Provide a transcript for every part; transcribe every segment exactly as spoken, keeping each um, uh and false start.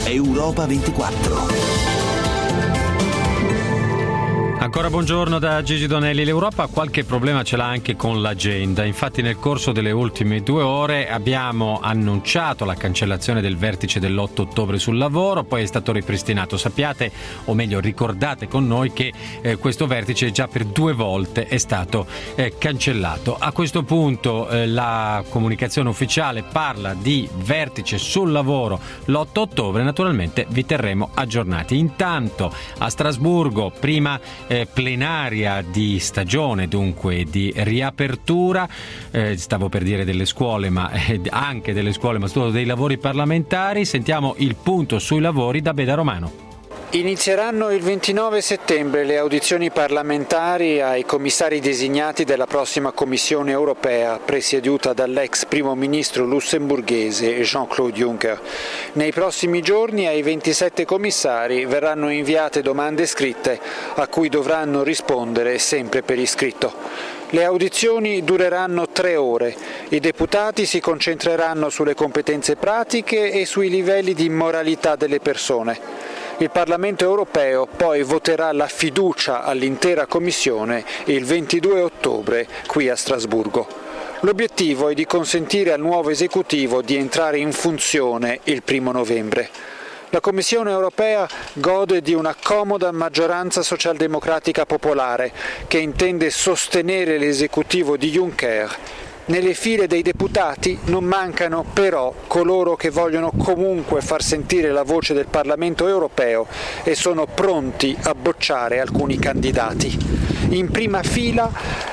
Europa ventiquattro. Ancora buongiorno da Gigi Donelli. L'Europa qualche problema ce l'ha anche con l'agenda. Infatti nel corso delle ultime due ore abbiamo annunciato la cancellazione del vertice dell'otto ottobre sul lavoro, poi è stato ripristinato. Sappiate, o meglio ricordate con noi, che eh, questo vertice già per due volte è stato eh, cancellato. A questo punto eh, la comunicazione ufficiale parla di vertice sul lavoro l'otto ottobre. Naturalmente vi terremo aggiornati. Intanto a Strasburgo, prima eh, plenaria di stagione, dunque di riapertura, eh, stavo per dire delle scuole, ma eh, anche delle scuole, ma soprattutto dei lavori parlamentari. Sentiamo il punto sui lavori da Beda Romano. Inizieranno il ventinove settembre le audizioni parlamentari ai commissari designati della prossima Commissione europea, presieduta dall'ex primo ministro lussemburghese Jean-Claude Juncker. Nei prossimi giorni ai ventisette commissari verranno inviate domande scritte a cui dovranno rispondere sempre per iscritto. Le audizioni dureranno tre ore. I deputati si concentreranno sulle competenze pratiche e sui livelli di moralità delle persone. Il Parlamento europeo poi voterà la fiducia all'intera Commissione il ventidue ottobre qui a Strasburgo. L'obiettivo è di consentire al nuovo esecutivo di entrare in funzione il primo novembre. La Commissione europea gode di una comoda maggioranza socialdemocratica popolare che intende sostenere l'esecutivo di Juncker. Nelle file dei deputati non mancano però coloro che vogliono comunque far sentire la voce del Parlamento europeo e sono pronti a bocciare alcuni candidati. In prima fila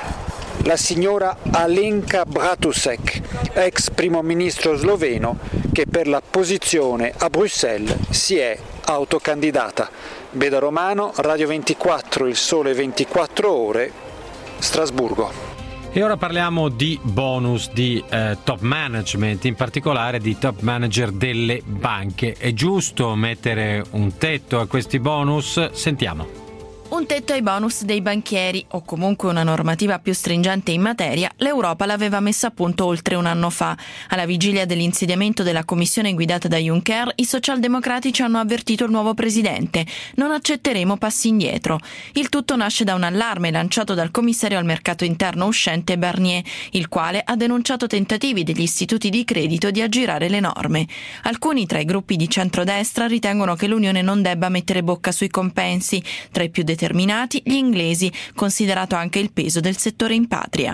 la signora Alenka Bratušek, ex primo ministro sloveno, che per la posizione a Bruxelles si è autocandidata. Beda Romano, Radio ventiquattro, Il Sole ventiquattro Ore, Strasburgo. E ora parliamo di bonus di eh, top management, in particolare di top manager delle banche. È giusto mettere un tetto a questi bonus? Sentiamo. Un tetto ai bonus dei banchieri, o comunque una normativa più stringente in materia, l'Europa l'aveva messa a punto oltre un anno fa. Alla vigilia dell'insediamento della commissione guidata da Juncker, i socialdemocratici hanno avvertito il nuovo presidente: non accetteremo passi indietro. Il tutto nasce da un allarme lanciato dal commissario al mercato interno uscente Barnier, il quale ha denunciato tentativi degli istituti di credito di aggirare le norme. Alcuni tra i gruppi di centrodestra ritengono che l'Unione non debba mettere bocca sui compensi. Tra i più determinati gli inglesi, considerato anche il peso del settore in patria.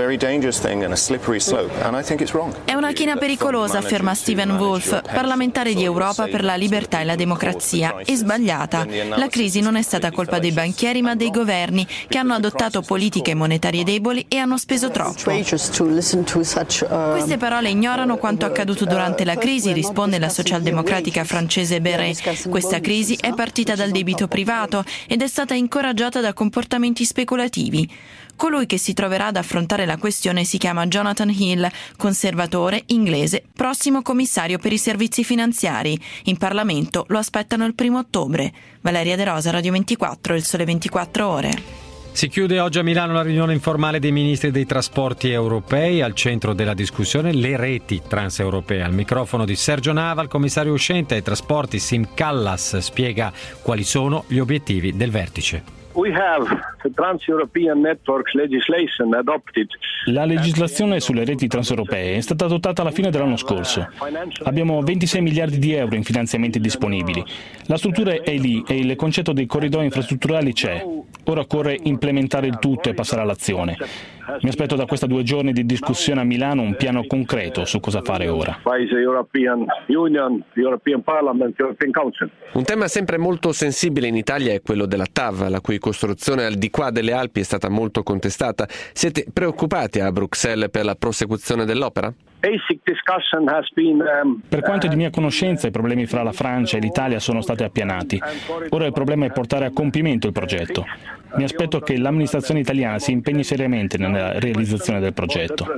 È una china pericolosa, afferma Stephen Wolf, parlamentare di Europa per la libertà e la democrazia, e sbagliata. La crisi non è stata colpa dei banchieri ma dei governi, che hanno adottato politiche monetarie deboli e hanno speso troppo. Queste parole ignorano quanto accaduto durante la crisi, risponde la socialdemocratica francese Béret. Questa crisi è partita dal debito privato ed è stata incoraggiata da comportamenti speculativi. Colui che si troverà ad affrontare la questione si chiama Jonathan Hill, conservatore inglese, prossimo commissario per i servizi finanziari. In Parlamento lo aspettano il primo ottobre. Valeria De Rosa, Radio ventiquattro, Il Sole ventiquattro Ore. Si chiude oggi a Milano la riunione informale dei ministri dei trasporti europei. Al centro della discussione le reti transeuropee. Al microfono di Sergio Nava, il commissario uscente ai trasporti Siim Kallas spiega quali sono gli obiettivi del vertice. La legislazione sulle reti transeuropee è stata adottata alla fine dell'anno scorso. Abbiamo ventisei miliardi di euro in finanziamenti disponibili. La struttura è lì e il concetto dei corridoi infrastrutturali c'è. Ora occorre implementare il tutto e passare all'azione. Mi aspetto da questa due giorni di discussione a Milano un piano concreto su cosa fare ora. Un tema sempre molto sensibile in Italia è quello della T A V, la cui costruzione al di qua delle Alpi è stata molto contestata. Siete preoccupati a Bruxelles per la prosecuzione dell'opera? Per quanto è di mia conoscenza, i problemi fra la Francia e l'Italia sono stati appianati. Ora il problema è portare a compimento il progetto. Mi aspetto che l'amministrazione italiana si impegni seriamente nella realizzazione del progetto.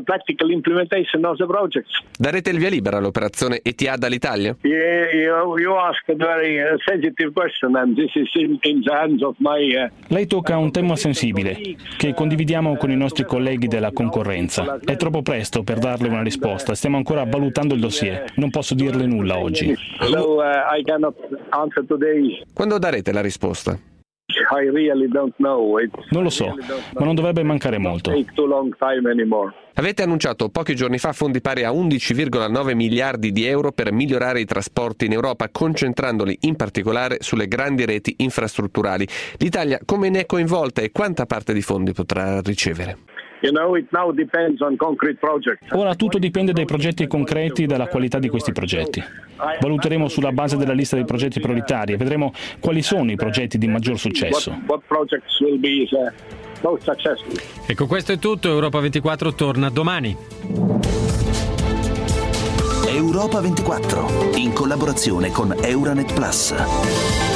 Darete il via libera all'operazione Etihad all'Italia? Lei tocca un tema sensibile che condividiamo con i nostri colleghi della concorrenza. È troppo presto per darle una risposta, stiamo ancora valutando il dossier, non posso dirle nulla oggi. Quando darete la risposta? Non lo so, ma non dovrebbe mancare molto. Avete annunciato pochi giorni fa fondi pari a undici virgola nove miliardi di euro per migliorare i trasporti in Europa, concentrandoli in particolare sulle grandi reti infrastrutturali. L'Italia come ne è coinvolta e quanta parte di fondi potrà ricevere? Ora tutto dipende dai progetti concreti e dalla qualità di questi progetti. Valuteremo sulla base della lista dei progetti prioritari e vedremo quali sono i progetti di maggior successo. E con questo è tutto, Europa ventiquattro torna domani. Europa ventiquattro, in collaborazione con Euranet Plus.